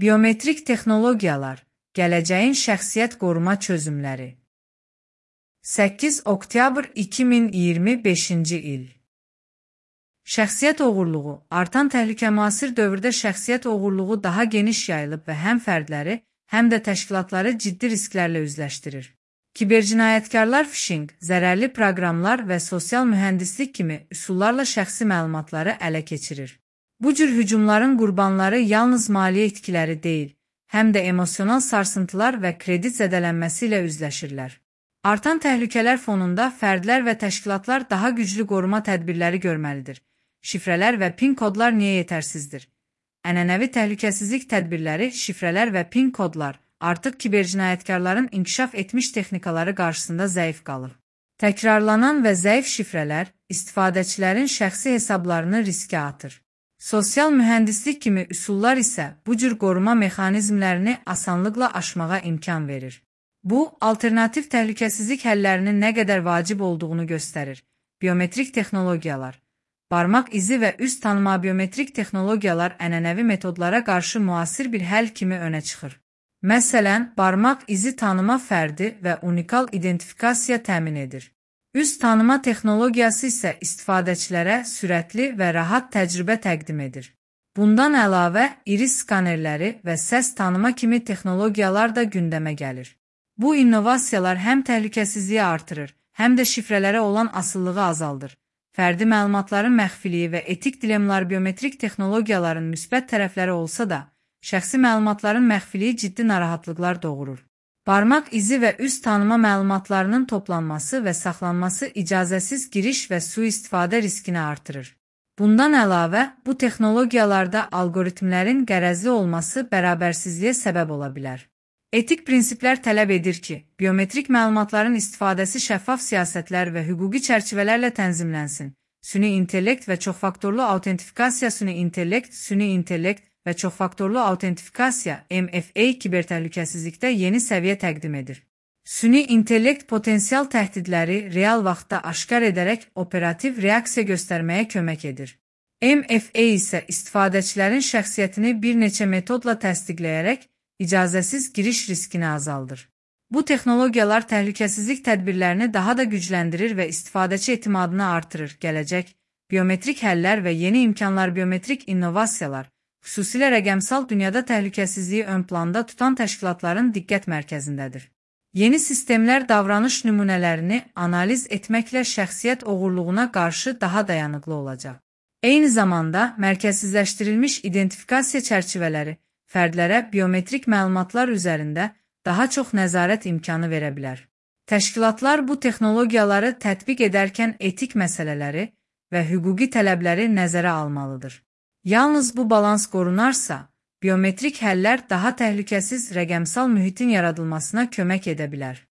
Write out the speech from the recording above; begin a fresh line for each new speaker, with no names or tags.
Biometrik texnologiyalar, gələcəyin şəxsiyyət qoruma çözümləri. 8 oktyabr 2025-ci il. Şəxsiyyət oğurluğu, artan təhlükə müasir dövrdə şəxsiyyət oğurluğu daha geniş yayılıb və həm fərdləri, həm də təşkilatları ciddi risklərlə üzləşdirir. Kibercinayətkarlar phishing, zərərli proqramlar və sosial mühəndislik kimi üsullarla şəxsi məlumatları ələ keçirir. Bu cür hücumların qurbanları yalnız maliyyə itkiləri deyil, həm də emosional sarsıntılar və kredit zədələnməsi ilə üzləşirlər. Artan təhlükələr fonunda fərdlər və təşkilatlar daha güclü qoruma tədbirləri görməlidir. Şifrələr və PIN kodlar niyə yetərsizdir? Ənənəvi təhlükəsizlik tədbirləri, şifrələr və PIN kodlar artıq kibercinayətkarların inkişaf etmiş texnikaları qarşısında zəif qalır. Təkrarlanan və zəif şifrələr istifadəçilərin şəxsi hesablarını riskə atır. Sosial mühəndislik kimi üsullar isə bu cür qoruma mexanizmlərini asanlıqla aşmağa imkan verir. Bu, alternativ təhlükəsizlik həllərinin nə qədər vacib olduğunu göstərir. Biometrik texnologiyalar. Barmaq izi və üz tanıma biometrik texnologiyalar ənənəvi metodlara qarşı müasir bir həll kimi önə çıxır. Məsələn, barmaq izi tanıma fərdi və unikal identifikasiya təmin edir. Üz tanıma texnologiyası isə istifadəçilərə sürətli və rahat təcrübə təqdim edir. Bundan əlavə, iris skanerləri və səs tanıma kimi texnologiyalar da gündəmə gəlir. Bu innovasiyalar həm təhlükəsizliyi artırır, həm də şifrələrə olan asılılığı azaldır. Fərdi məlumatların məxfiliyi və etik dilemmalar biometrik texnologiyaların müsbət tərəfləri olsa da, şəxsi məlumatların məxfiliyi ciddi narahatlıqlar doğurur. Barmaq izi və üz tanıma məlumatlarının toplanması və saxlanması icazəsiz giriş və sui-istifadə riskini artırır. Bundan əlavə, bu texnologiyalarda algoritmlərin qərəzli olması bərabərsizliyə səbəb ola bilər. Etik prinsiplər tələb edir ki, biometrik məlumatların istifadəsi şəffaf siyasətlər və hüquqi çərçivələrlə tənzimlənsin. Süni intellekt və çoxfaktorlu autentifikasiya süni intellekt və çoxfaktorlu autentifikasiya MFA kibertəhlükəsizlikdə yeni səviyyə təqdim edir. Süni intellekt potensial təhdidləri real vaxtda aşkar edərək operativ reaksiya göstərməyə kömək edir. MFA isə istifadəçilərin şəxsiyyətini bir neçə metodla təsdiqləyərək icazəsiz giriş riskini azaldır. Bu texnologiyalar təhlükəsizlik tədbirlərini daha da gücləndirir və istifadəçi etimadını artırır. Gələcək, biometrik həllər və yeni imkanlar biometrik innovasiyalar, xüsusilə rəqəmsal dünyada təhlükəsizliyi ön planda tutan təşkilatların diqqət mərkəzindədir. Yeni sistemlər davranış nümunələrini analiz etməklə şəxsiyyət oğurluğuna qarşı daha dayanıqlı olacaq. Eyni zamanda, mərkəzsizləşdirilmiş identifikasiya çərçivələri fərdlərə biometrik məlumatlar üzərində daha çox nəzarət imkanı verə bilər. Təşkilatlar bu texnologiyaları tətbiq edərkən etik məsələləri və hüquqi tələbləri nəzərə almalıdır. Yalnız bu balans qorunarsa, biometrik həllər daha təhlükəsiz rəqəmsal mühitin yaradılmasına kömək edə bilər.